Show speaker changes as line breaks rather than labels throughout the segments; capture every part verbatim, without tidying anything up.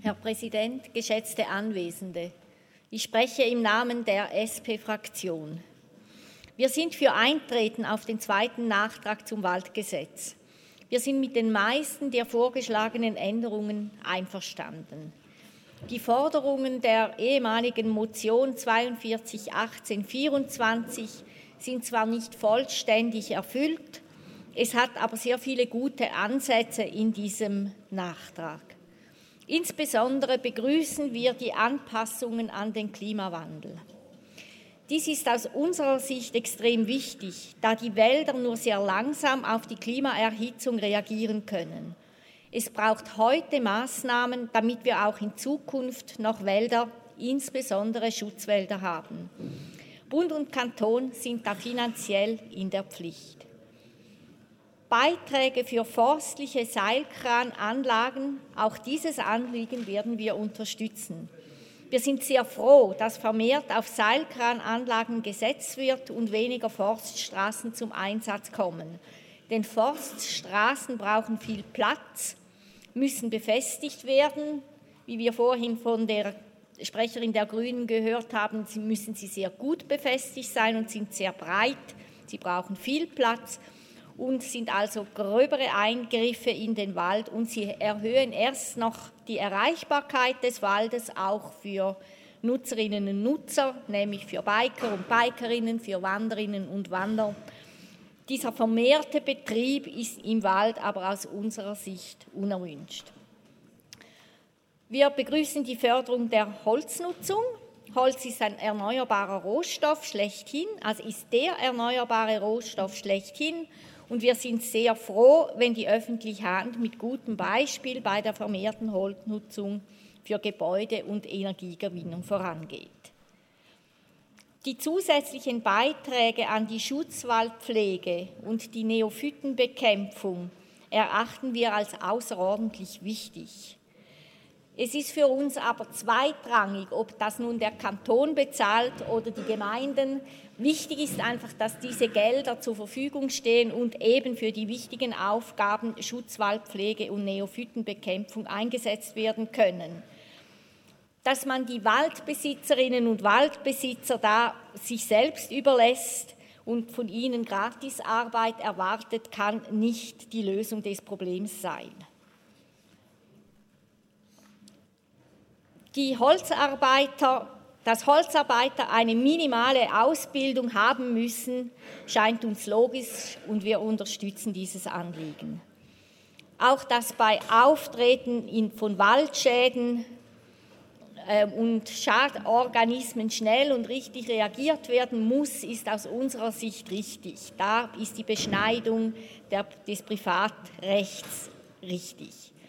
Herr Präsident, geschätzte Anwesende, ich spreche im Namen der S P-Fraktion. Wir sind für Eintreten auf den zweiten Nachtrag zum Waldgesetz. Wir sind mit den meisten der vorgeschlagenen Änderungen einverstanden. Die Forderungen der ehemaligen Motion zweiundvierzig achtzehn vierundzwanzig sind zwar nicht vollständig erfüllt, es hat aber sehr viele gute Ansätze in diesem Nachtrag. Insbesondere begrüßen wir die Anpassungen an den Klimawandel. Dies ist aus unserer Sicht extrem wichtig, da die Wälder nur sehr langsam auf die Klimaerhitzung reagieren können. Es braucht heute Maßnahmen, damit wir auch in Zukunft noch Wälder, insbesondere Schutzwälder, haben. Bund und Kanton sind da finanziell in der Pflicht. Beiträge für forstliche Seilkrananlagen, auch dieses Anliegen werden wir unterstützen. Wir sind sehr froh, dass vermehrt auf Seilkrananlagen gesetzt wird und weniger Forststraßen zum Einsatz kommen. Denn Forststraßen brauchen viel Platz, müssen befestigt werden. Wie wir vorhin von der Sprecherin der Grünen gehört haben, müssen sie sehr gut befestigt sein und sind sehr breit. Sie brauchen viel Platz und sind also gröbere Eingriffe in den Wald und sie erhöhen erst noch die Erreichbarkeit des Waldes auch für Nutzerinnen und Nutzer, nämlich für Biker und Bikerinnen, für Wanderinnen und Wanderer. Dieser vermehrte Betrieb ist im Wald aber aus unserer Sicht unerwünscht. Wir begrüßen die Förderung der Holznutzung. Holz ist ein erneuerbarer Rohstoff schlechthin, also ist der erneuerbare Rohstoff schlechthin. Und wir sind sehr froh, wenn die öffentliche Hand mit gutem Beispiel bei der vermehrten Holznutzung für Gebäude- und Energiegewinnung vorangeht. Die zusätzlichen Beiträge an die Schutzwaldpflege und die Neophytenbekämpfung erachten wir als außerordentlich wichtig. Es ist für uns aber zweitrangig, ob das nun der Kanton bezahlt oder die Gemeinden. Wichtig ist einfach, dass diese Gelder zur Verfügung stehen und eben für die wichtigen Aufgaben Schutzwaldpflege und Neophytenbekämpfung eingesetzt werden können. Dass man die Waldbesitzerinnen und Waldbesitzer da sich selbst überlässt und von ihnen Gratisarbeit erwartet, kann nicht die Lösung des Problems sein. Die Holzarbeiter, dass Holzarbeiter eine minimale Ausbildung haben müssen, scheint uns logisch und wir unterstützen dieses Anliegen. Auch dass bei Auftreten von Waldschäden äh, und Schadorganismen schnell und richtig reagiert werden muss, ist aus unserer Sicht richtig. Da ist die Beschneidung der, des Privatrechts richtig.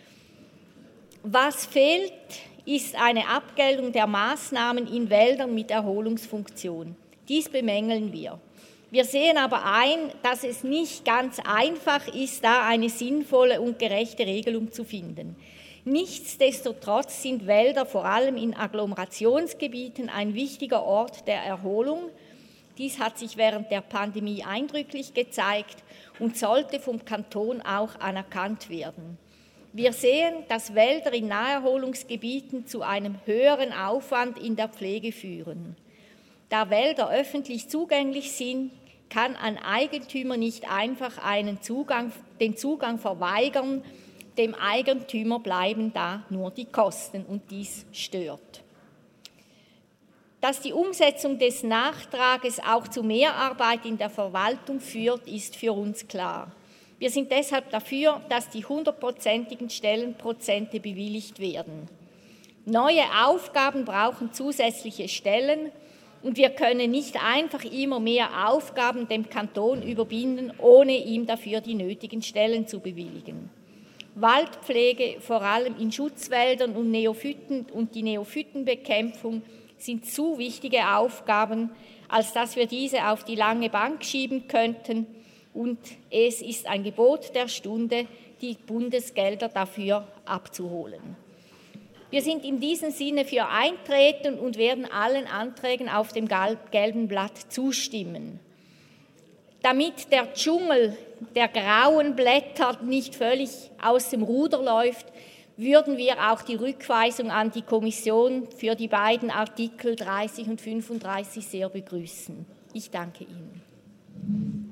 Was fehlt, ist eine Abgeltung der Maßnahmen in Wäldern mit Erholungsfunktion. Dies bemängeln wir. Wir sehen aber ein, dass es nicht ganz einfach ist, da eine sinnvolle und gerechte Regelung zu finden. Nichtsdestotrotz sind Wälder vor allem in Agglomerationsgebieten ein wichtiger Ort der Erholung. Dies hat sich während der Pandemie eindrücklich gezeigt und sollte vom Kanton auch anerkannt werden. Wir sehen, dass Wälder in Naherholungsgebieten zu einem höheren Aufwand in der Pflege führen. Da Wälder öffentlich zugänglich sind, kann ein Eigentümer nicht einfach einen Zugang, den Zugang verweigern. Dem Eigentümer bleiben da nur die Kosten und dies stört. Dass die Umsetzung des Nachtrages auch zu Mehrarbeit in der Verwaltung führt, ist für uns klar. Wir sind deshalb dafür, dass die hundertprozentigen Stellenprozente bewilligt werden. Neue Aufgaben brauchen zusätzliche Stellen und wir können nicht einfach immer mehr Aufgaben dem Kanton überbinden, ohne ihm dafür die nötigen Stellen zu bewilligen. Waldpflege, vor allem in Schutzwäldern und Neophyten und die Neophytenbekämpfung sind zu wichtige Aufgaben, als dass wir diese auf die lange Bank schieben könnten. Und es ist ein Gebot der Stunde, die Bundesgelder dafür abzuholen. Wir sind in diesem Sinne für Eintreten und werden allen Anträgen auf dem gelben Blatt zustimmen. Damit der Dschungel der grauen Blätter nicht völlig aus dem Ruder läuft, würden wir auch die Rückweisung an die Kommission für die beiden Artikel dreißig und fünfunddreißig sehr begrüßen. Ich danke Ihnen.